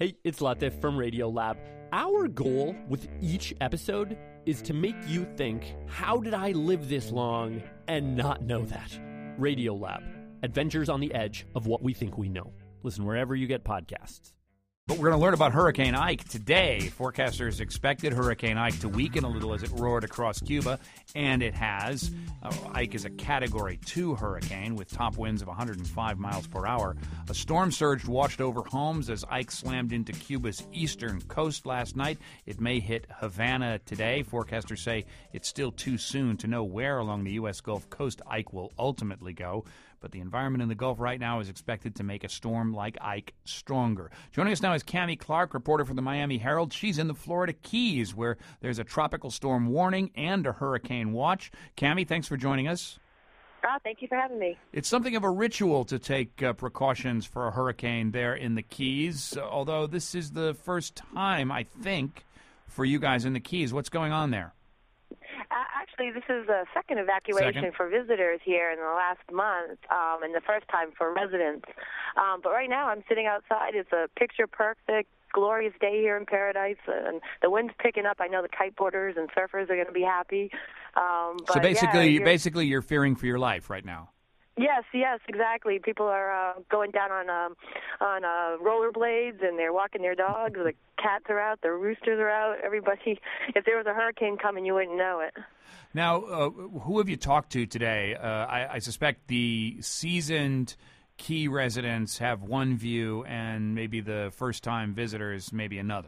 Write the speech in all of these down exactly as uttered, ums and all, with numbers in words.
Hey, it's Latif from Radiolab. Our goal with each episode is to make you think, how did I live this long and not know that? Radiolab, adventures on the edge of what we think we know. Listen wherever you get podcasts. But we're going to learn about Hurricane Ike today. Forecasters expected Hurricane Ike to weaken a little as it roared across Cuba, and it has. Uh, Ike is a Category two hurricane with top winds of one hundred five miles per hour. A storm surge washed over homes as Ike slammed into Cuba's eastern coast last night. It may hit Havana today. Forecasters say it's still too soon to know where along the U S Gulf Coast Ike will ultimately go. But the environment in the Gulf right now is expected to make a storm like Ike stronger. Joining us now is Cami Clark, reporter for the Miami Herald. She's in the Florida Keys, where there's a tropical storm warning and a hurricane watch. Cami, thanks for joining us. Ah, thank you for having me. It's something of a ritual to take uh, precautions for a hurricane there in the Keys, although this is the first time, I think, for you guys in the Keys. What's going on there? Uh, actually, this is the second evacuation Second. for visitors here in the last month, um, and the first time for residents. Um, but right now, I'm sitting outside. It's a picture-perfect, glorious day here in Paradise, and the wind's picking up. I know the kiteboarders and surfers are going to be happy. Um, but so basically, yeah, you're, basically, you're fearing for your life right now. Yes, yes, exactly. People are uh, going down on um, on uh, rollerblades, and they're walking their dogs. The cats are out, the roosters are out. Everybody, if there was a hurricane coming, you wouldn't know it. Now, uh, who have you talked to today? Uh, I, I suspect the seasoned Key residents have one view, and maybe the first-time visitors maybe another.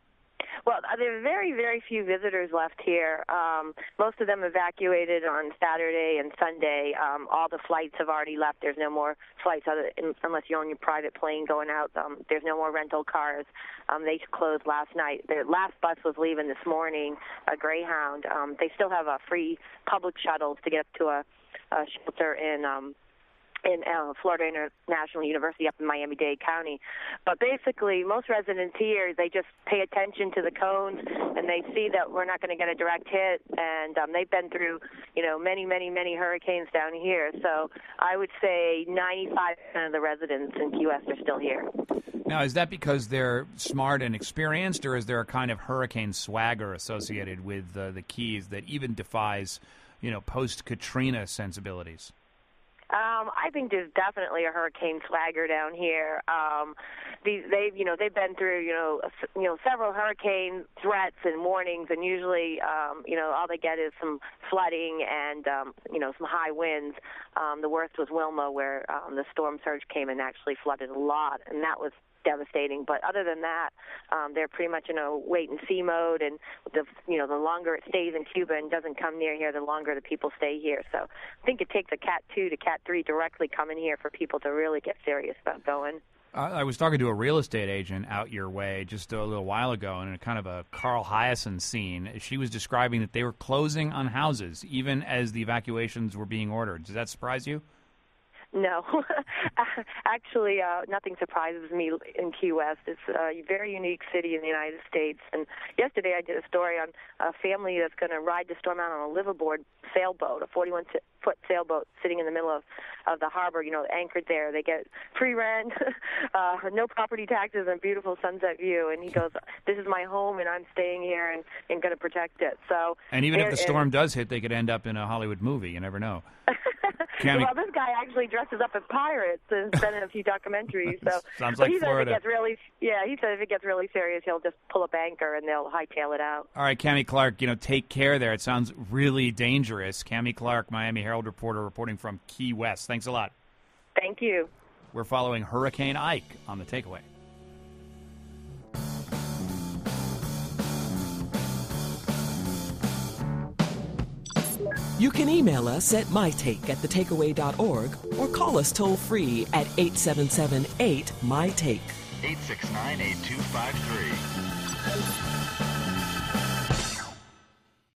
Well, there are very, very few visitors left here. Um, most of them evacuated on Saturday and Sunday. Um, all the flights have already left. There's no more flights other, unless you're on your private plane going out. Um, there's no more rental cars. Um, they closed last night. Their last bus was leaving this morning, a Greyhound. Um, they still have a free public shuttles to get up to a, a shelter in um, in uh, Florida International University up in Miami-Dade County. But basically, most residents here, they just pay attention to the cones, and they see that we're not going to get a direct hit, and um, they've been through, you know, many, many, many hurricanes down here. So I would say ninety-five percent of the residents in Key West are still here. Now, is that because they're smart and experienced, or is there a kind of hurricane swagger associated with uh, the Keys that even defies, you know, post-Katrina sensibilities? Um, I think there's definitely a hurricane swagger down here. Um, these, they've, you know, they've been through, you know, you know, several hurricane threats and warnings, and usually, um, you know, all they get is some flooding and, um, you know, some high winds. Um, the worst was Wilma, where um, the storm surge came and actually flooded a lot, and that was devastating. But other than that, um, they're pretty much in a wait and see mode, and the you know the longer it stays in Cuba and doesn't come near here, the longer the people stay here. So I think it takes a Cat two to Cat three directly coming here for people to really get serious about going. Uh, I was talking to a real estate agent out your way just a little while ago in a kind of a Carl Hiaasen scene. She was describing that they were closing on houses even as the evacuations were being ordered. Does that surprise you? No. Actually, uh, nothing surprises me in Key West. It's a very unique city in the United States. And yesterday I did a story on a family that's going to ride the storm out on a liveaboard sailboat, a forty-one foot sailboat sitting in the middle of, of the harbor, you know, anchored there. They get free rent, uh, no property taxes, and beautiful sunset view. And he goes, this is my home, and I'm staying here and, and going to protect it. So, And even and, if the storm does hit, they could end up in a Hollywood movie. You never know. Cami. Well, this guy actually dresses up as pirates and has been in a few documentaries. So Sounds but like he said Florida. If it gets really, yeah, he said if it gets really serious, he'll just pull up anchor and they'll hightail it out. All right, Cami Clark, you know, take care there. It sounds really dangerous. Cami Clark, Miami Herald reporter, reporting from Key West. Thanks a lot. Thank you. We're following Hurricane Ike on The Takeaway. You can email us at mytake at thetakeaway dot org or call us toll-free at eight seven seven eight, M Y T A K E. eight six nine, eight two five three.